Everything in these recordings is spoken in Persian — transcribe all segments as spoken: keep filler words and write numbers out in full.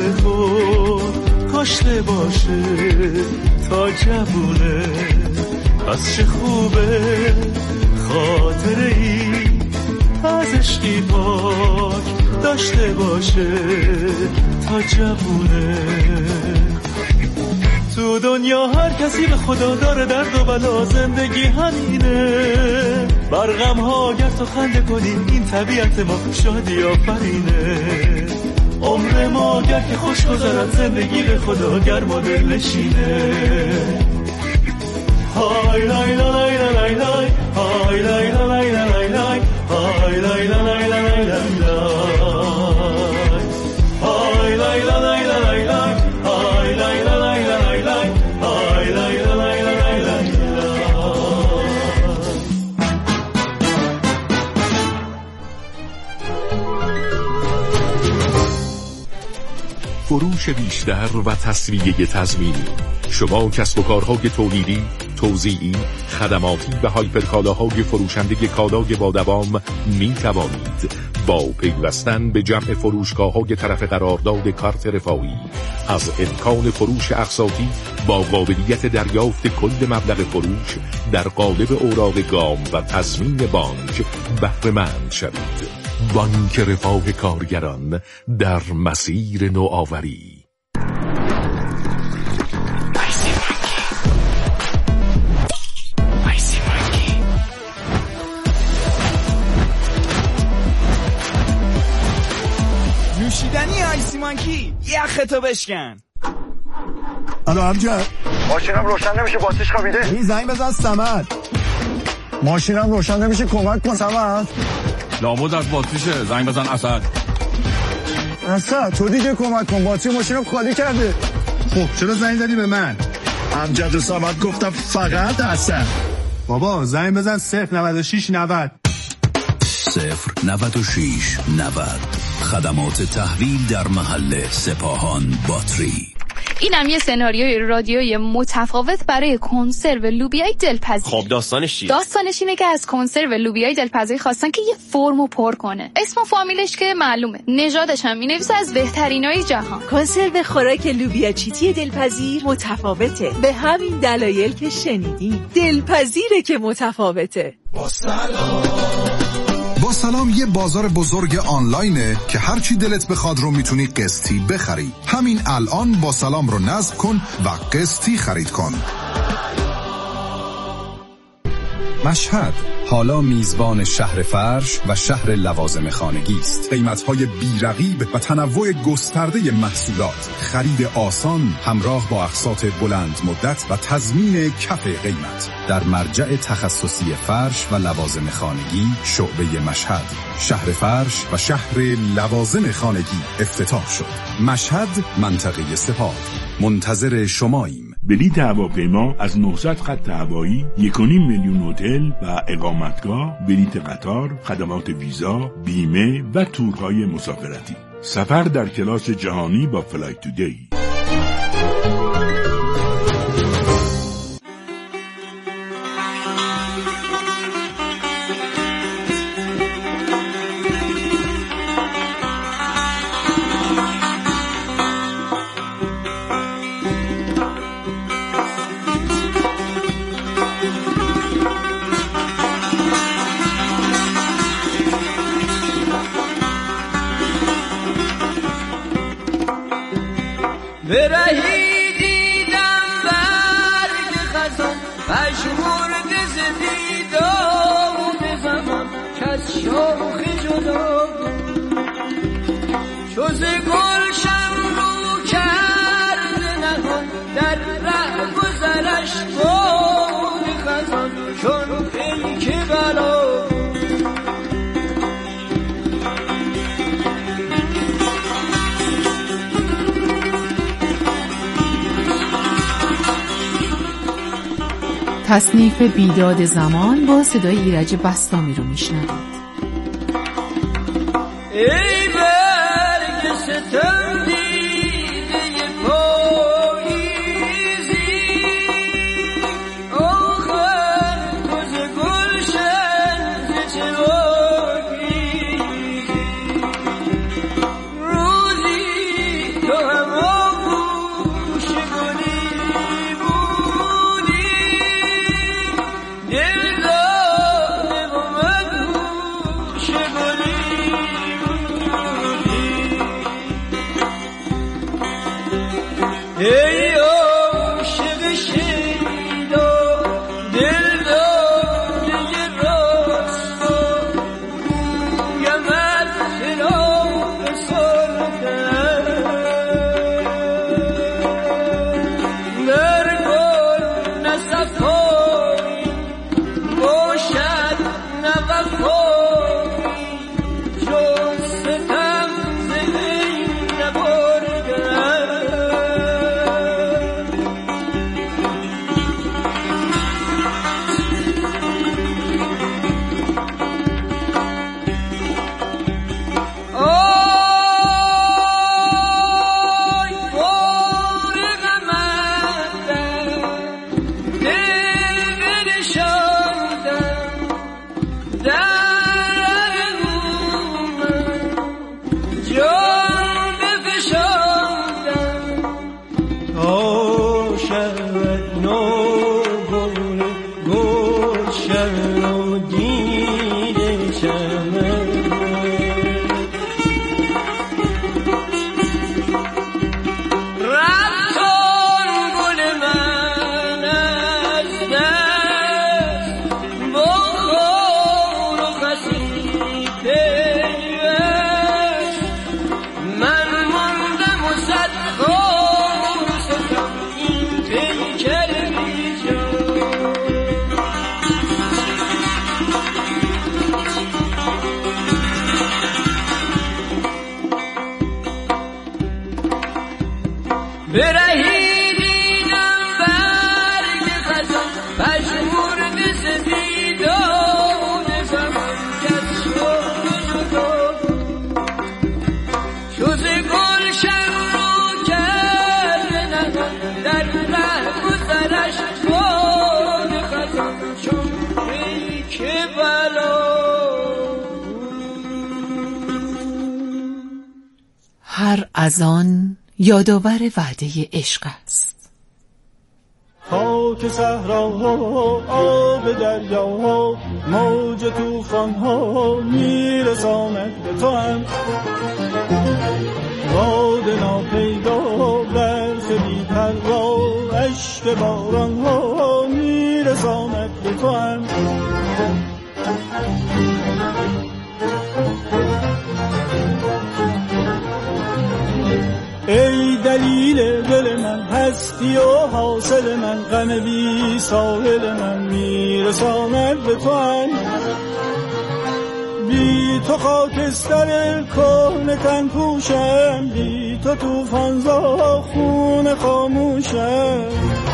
کاشته باشه تا جوونه، پس چه خوبه خاطره ای از عشقی پاک داشته باشه تا جوونه. تو دنیا هر کسی به خدا داره درد و بلا، زندگی همینه. بر غم ها گر تو خنده کنی این طبیعت ما، شادی آفرینه. عمر ما گر که خوش گذرد، زندگی به خدا گرم و دل نشینه. های لای لای لای لای های لای لای لای لای های لای لای لای لای های لای لای لای لای های لای لای لای لای های لای لای لای لای. فروش بیشتر و تسویه تضمینی. شما کسب و کارهای تولیدی، توزیعی، خدماتی و هایپرکالاهای فروشنده کالای با دوام می توانید با پیوستن به جمع فروشگاه‌های طرف قرارداد کارت رفاهی از امکان فروش اقساطی با قابلیت دریافت کل مبلغ فروش در قالب اوراق گام و تضمین بانک بهره مند شوید. بانک رفاه کارگران در مسیر نوآوری. نوشیدنی آیسی مانکی، یختو بشکن. الو امجد، ماشینم روشن نمیشه، باتریش خوابیده. این زنگ بزن صمد. ماشینم روشن نمیشه، کمک کن صمد. لابد از باتریشه، زنگ بزن اسد. اسد تو دیگه کمک کن، باتری ماشینم خالی کرده. خب چرا زنگ زدی به من؟ امجد و صمد گفتم فقط اسد. بابا زنگ بزن صفر نود و شش نود صفر نود و شش نود. خدمات تحویل در محل سپاهان باتری. اینم یه سناریوی رادیویی متفاوت برای کنسرو لوبیای دلپذیر. خب داستانش چیه؟ داستانش اینه که از کنسرو لوبیای دلپذیر خواستن که یه فرمو پر کنه. اسم و فامیلش که معلومه، نژادش هم می‌نویسه از بهترینای جهان. کنسرو خوراک لوبیا چیتی دلپذیر متفاوته، به همین دلایل که شنیدین. دلپذیره که متفاوته. با سلام با سلام یه بازار بزرگ آنلاینه که هرچی دلت بخواد رو میتونی قسطی بخری. همین الان با سلام رو نصب کن و قسطی خرید کن. مشهد حالا میزبان شهر فرش و شهر لوازم خانگی است. قیمت‌های بی‌رقیب و تنوع گسترده محصولات، خرید آسان همراه با اقساط بلند مدت و تضمین کف قیمت در مرجع تخصصی فرش و لوازم خانگی شعبه مشهد. شهر فرش و شهر لوازم خانگی افتتاح شد. مشهد، منطقه سپاه. منتظر شماییم. بلیط هواپیما از نهصد خط هوایی، یک و نیم میلیون هتل و اقامتگاه، بلیط قطار، خدمات ویزا، بیمه و تورهای مسافرتی. سفر در کلاس جهانی با فلایت تودی. برهی دیدم برگ خزان، پشمورد زدید آمود زمان، کس شاخ جدا چوز گلشم رو کرده نهان، در ره گذرش بود خزان، چون پیک بلا تصنیف بیداد زمان با صدای ایرج بستامی رو میشنوید. ای برگ ستم دیده پاییزی، آخر گز گلشن ز چراغی، روزی تو هر اذان یادآور وعده عشق است. خاک صحراها آب دریاها موج طوفانها میرساند به تو هم باد ناپیدا برف بی پروا اشک بارانها میرساند به تو هم ای دلیل دل من هستی و حاصل من غم بی ساحل من میرساند به تو هم بی تو خاکستر کهنه تن پوشم بی تو طوفان‌زا خون خاموشم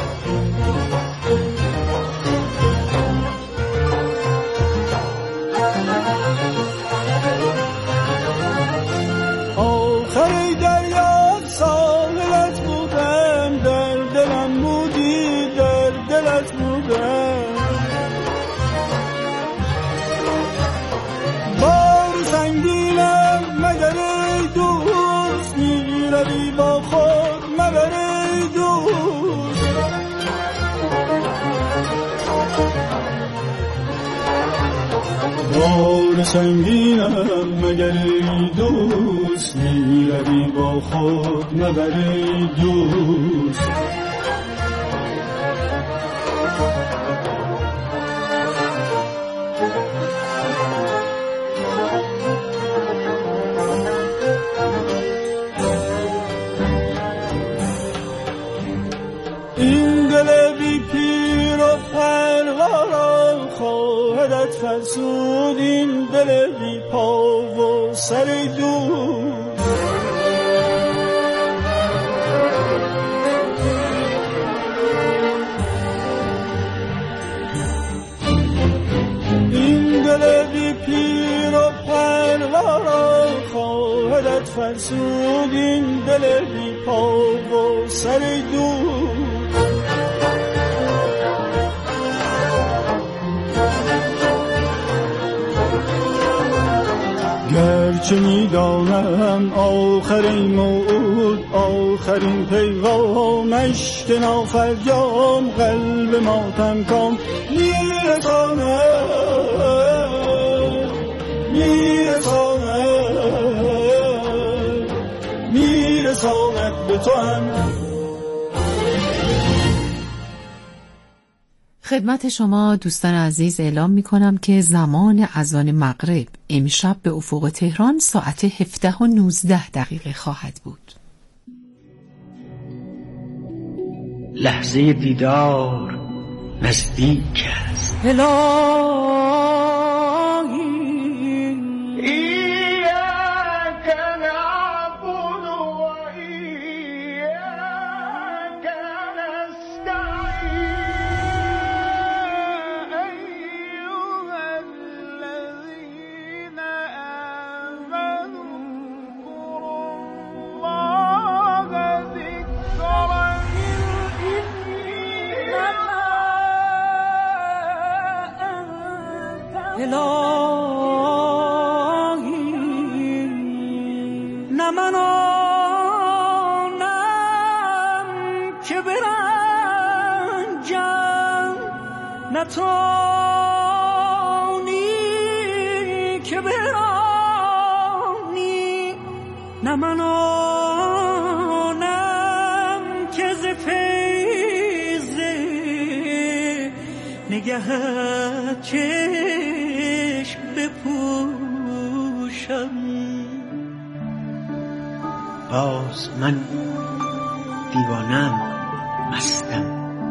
آخر دریا ساحلت بودم در دلم بودی در دلت بودم بار سنگینم مگر ای دوست میروی با خود مبر ای دوست بار سنگینم مگر ای دوست میروی با خود مبر ای دوست این دل بی پیر و پروا خواهدت فرسود این دل بی پا و سر دوست این دل بی پیر و پروا خواهدت فرسود این دل بی پا و سر دوست هرچه میدانم آخرین موعود آخرین پیغامش که نافرجام قلب ماتم کام میرساند میرساند میرساند به تو هم. خدمت شما دوستان عزیز اعلام می کنم که زمان اذان مغرب امشب به افق تهران ساعت هفده و نوزده دقیقه خواهد بود. لحظه دیدار نزدیک است. نتانی که برانی نه من آنم که ز فیض نگهت چشم بپوشم. باز من دیوانم مستم،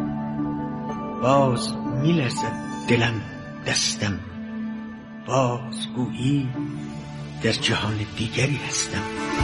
باز میلرزد دلم دستم، باز گویی در جهان دیگری هستم.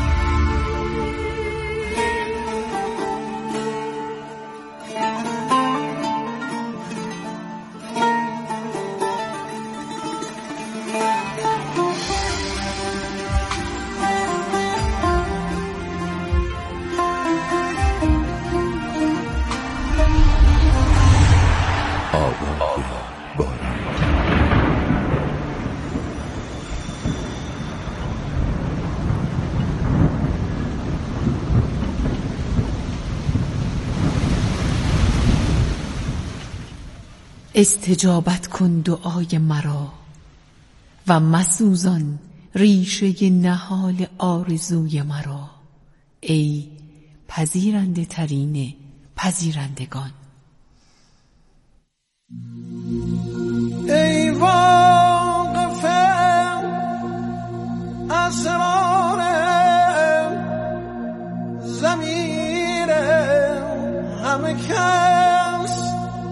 استجابت کن دعای مرا و مسوزان ریشه نهال آرزوی مرا، ای پذیرنده ترین پذیرندگان. ای واقف اسرار ضمیر همه کس،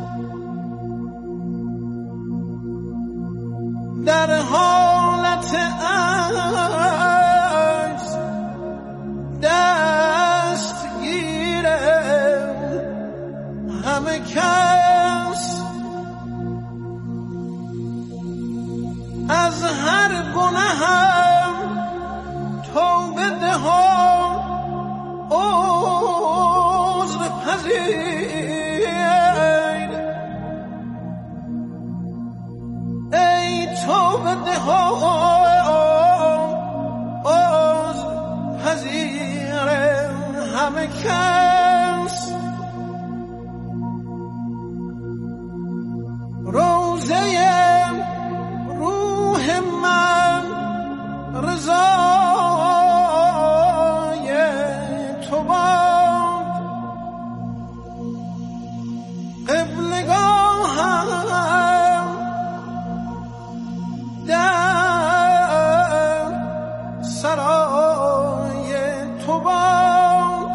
در حالت عجز دستگیر همه کس، از هر گناهم توبه دهم عذر پذیر. ای توبه دهم عذر پذیر همه کس، روزه روح من رضای تو باد، قبلگاهم در سرای تو باد،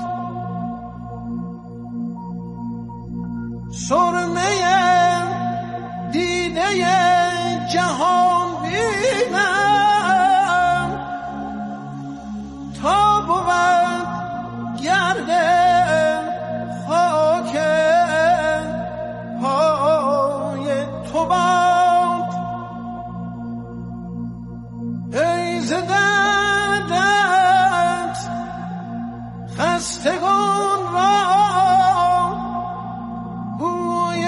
سرمه دیده جهان بینم تا بود گرد خاک پای تو باد. ای ز دردت خستگان را بوی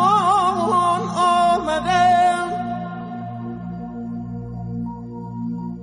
درمان آمده،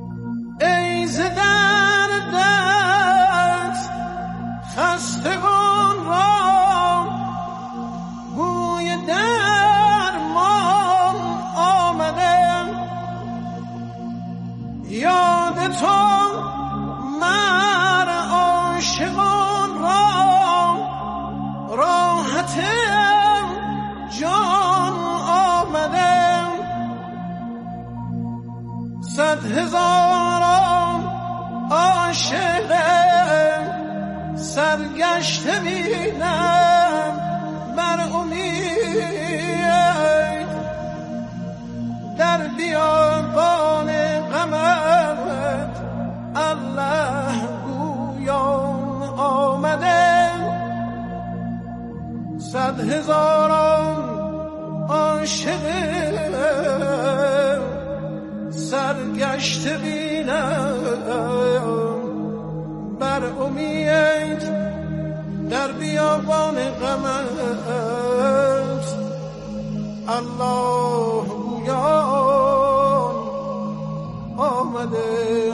هزاران عاشق سرگشته بینم بر امید در بیابان غمت الله گویان آمده صد هزاران عاشق سرگشته بینم بر امید در بیابان غمت الله گویان آمده.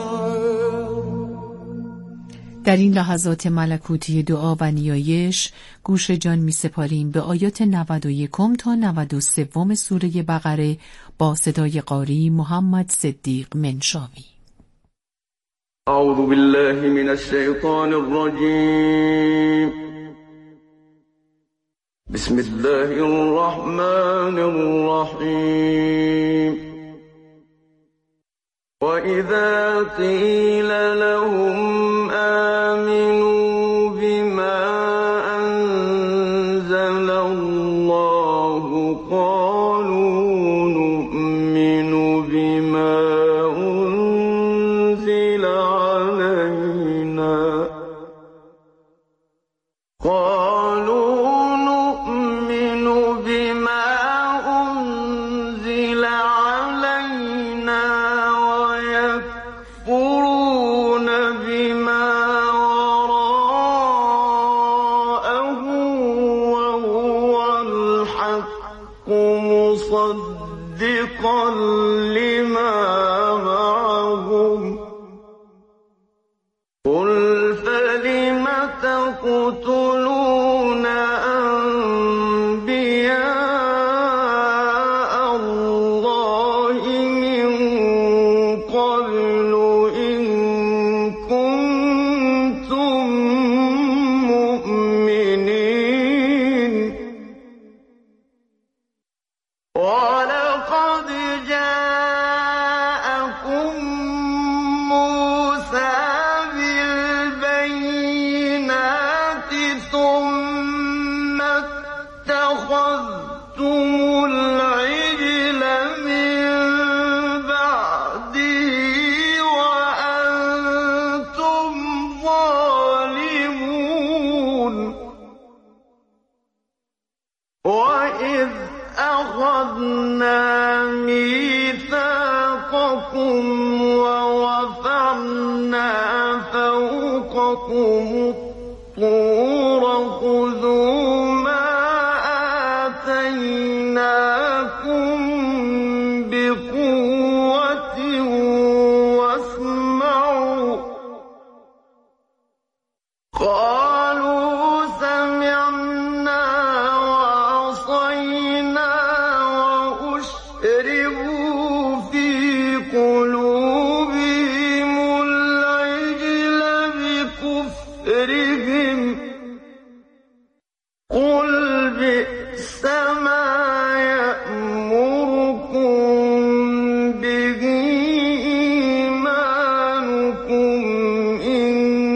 در این لحظات ملکوتی دعا و نیایش گوش جان می سپاریم به آیات نود و یک تا نود و سه سوره بقره با صدای قاری محمد صدیق منشاوی. اعوذ بالله من الشیطان الرجیم. بسم الله الرحمن الرحیم. وَإِذَا قِيلَ لَهُمْ آمِنُوا بِمَا أَنزَلَ اللَّهُ قَالُوا نُؤْمِنُ بِمَا أُنزِلَ عَلَيْنَا قَالُوا نُؤْمِنُ بِمَا أُنزِلَ عَلَيْنَا يكفرون بما وراءه وهو الحق مصدقا لما معهم قل فلم تقتلون أنبياء الله من قبل ولقد جاءكم موسى بالبينات ثم اتخذتم العجل من بعده وأنتم ظالمون وإذ أخذنا ميثاقكم ووضعنا فوقكم الطور خذوا ما آتيناكم بقوة واسمعوا قالوا سمعنا وعصينا وأشربوا في قلوبهم العجل بكفرهم قل بئس ما يأمركم به إيمانكم إن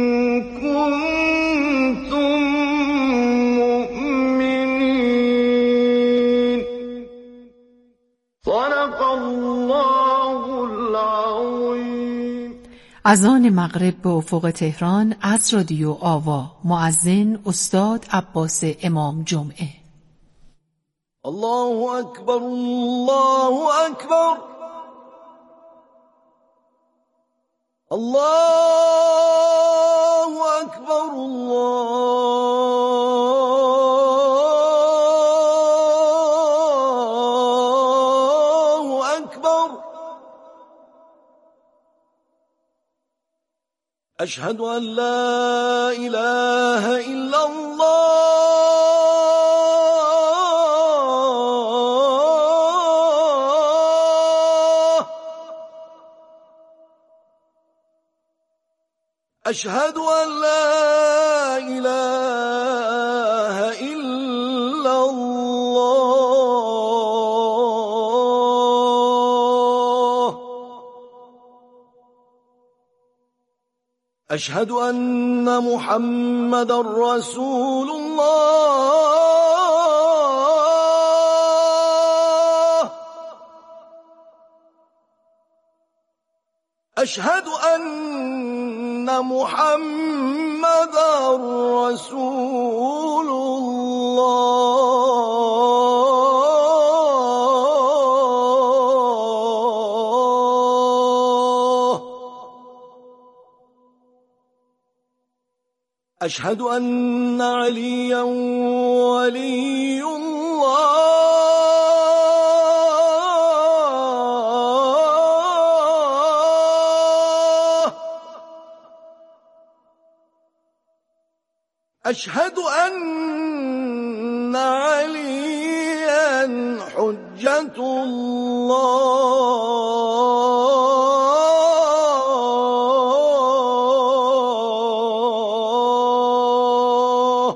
كنتم مؤمنين صدق الله العظيم. اذان مغرب به افق تهران از رادیو آوا. مؤذن استاد عباس امام جمعه. الله اکبر الله اکبر الله اکبر الله اکبر اشهد ان لا اله الا الله أشهد أن لا إله إلا الله اشهد ان محمد رسول الله اشهد ان محمد رسول الله اشهد ان عليا ولي الله أشهد أن عليا حجة الله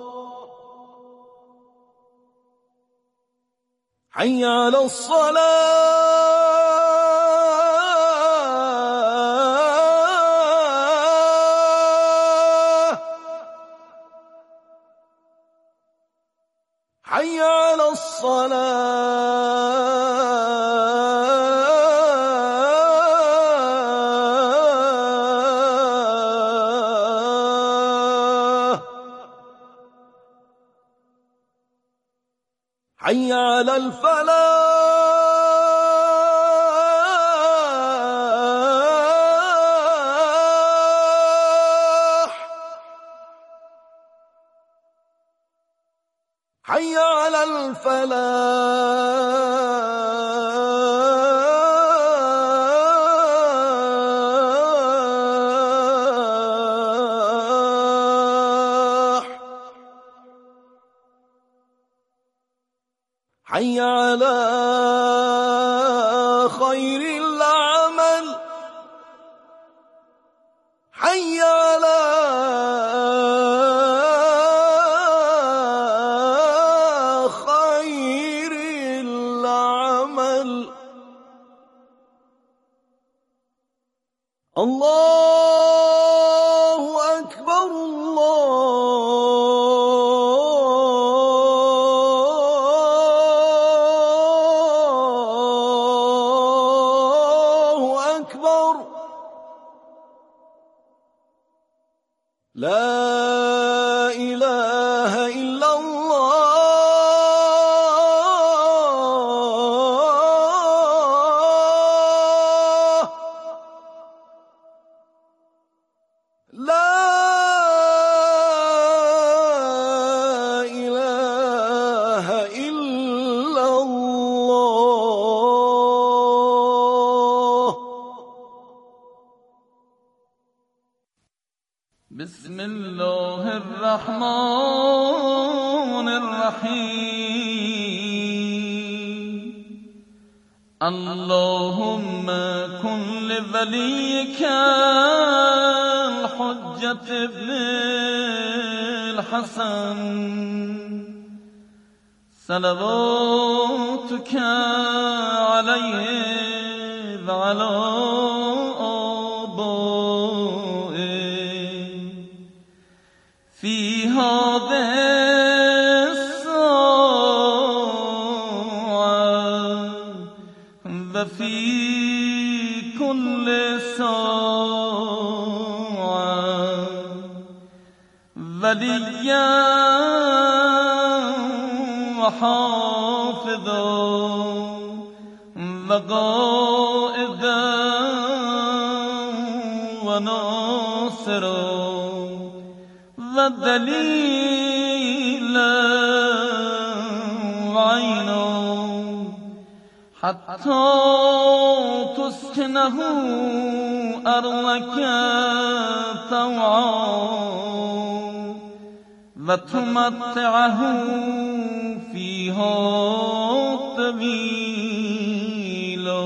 حي على الصلاة حي على الصلاة حي على الفلاح حي على الفلاح حي على خير العمل حي على خير العمل الله أكبر الله أكبر لا إله إلا الله لا إله إلا الله بسم الله الرحمن الرحيم اللهم كن لوليك الحجة ابن الحسن صلواتك عليه وعلى آبائه في هذه الساعة وفي كل ساعة وليا وحافظا وقائدا وناصرا ودليلا وعينا حتى تسكنه أرضك طوعا وتمتعه فيها طويلا.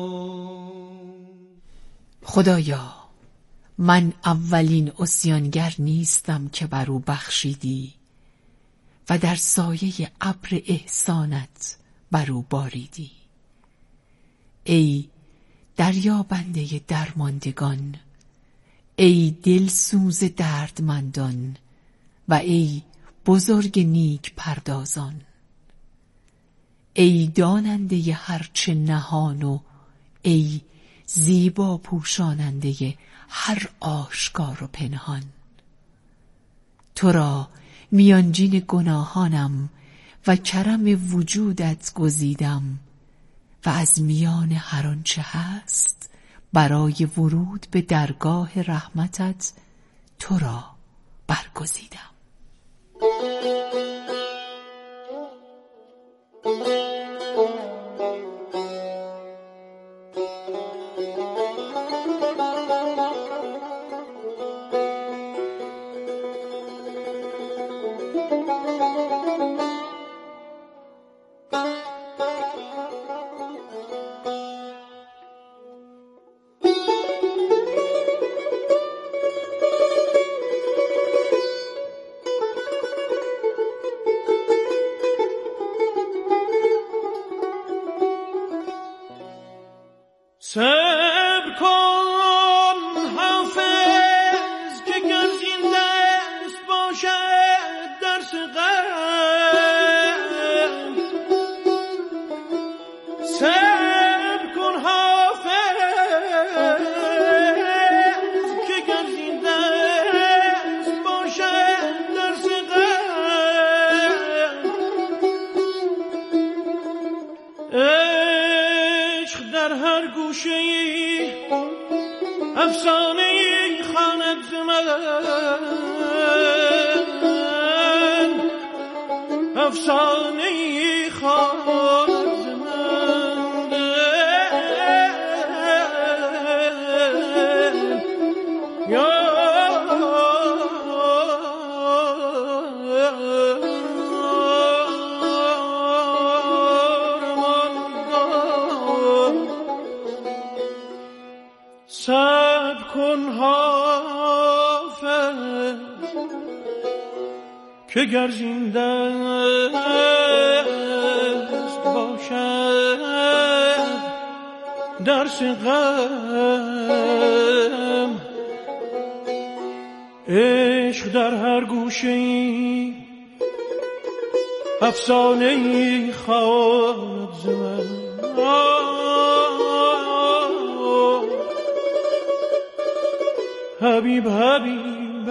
خدایا من اولین عصیانگر نیستم که بر او بخشیدی و در سایه ابر احسانت بر او باریدی. ای دریابنده درماندگان، ای دل سوز دردمندان و ای بزرگ نیک پردازان، ای داننده هرچه نهان و ای زیبا پوشاننده هر آشکار و پنهان. تو را میانجین گناهانم و کرم وجودت گزیدم و از میان هر آنچه هست برای ورود به درگاه رحمتت تو را برگزیدم. صبر کن حافظ که گر زنده است باشد درس غم. صبر کن حافظ که گر زنده است باشد درس غم. عشق در هر گوشه‌ای افسانه‌ای خواند ز من، افسانه‌ای خواند ز من. یا صبر کن حافظ که گر زنده است باشد درس غم. عشق در هر گوشه‌ای افسانه‌ای خواند ز من. حبیب حبیب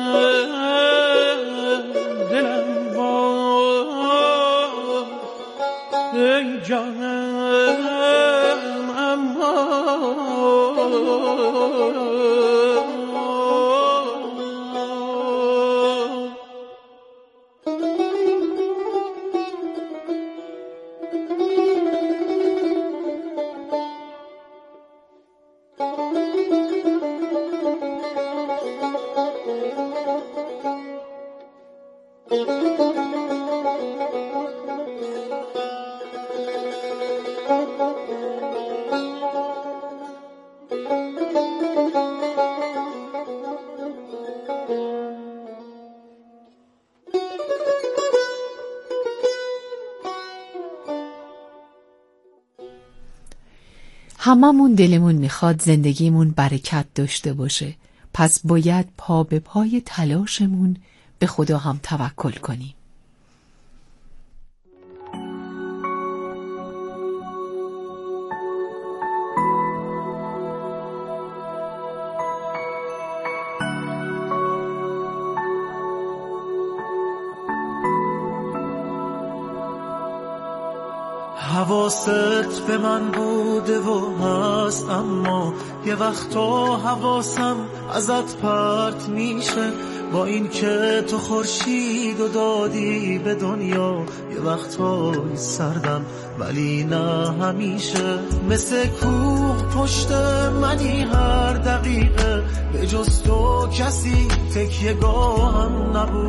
دلم وای ای جانم اما هممون دلمون میخواد زندگیمون برکت داشته باشه، پس باید پا به پای تلاشمون به خدا هم توکل کنیم. حواست به من بوده و هست، اما یه وقتا حواسم ازت پرت میشه. با این که تو خورشید و دادی به دنیا، یه وقتا سردم ولی نه همیشه. مثل کوه پشت منی هر دقیقه، به جز تو کسی تکیه گاهم نبود.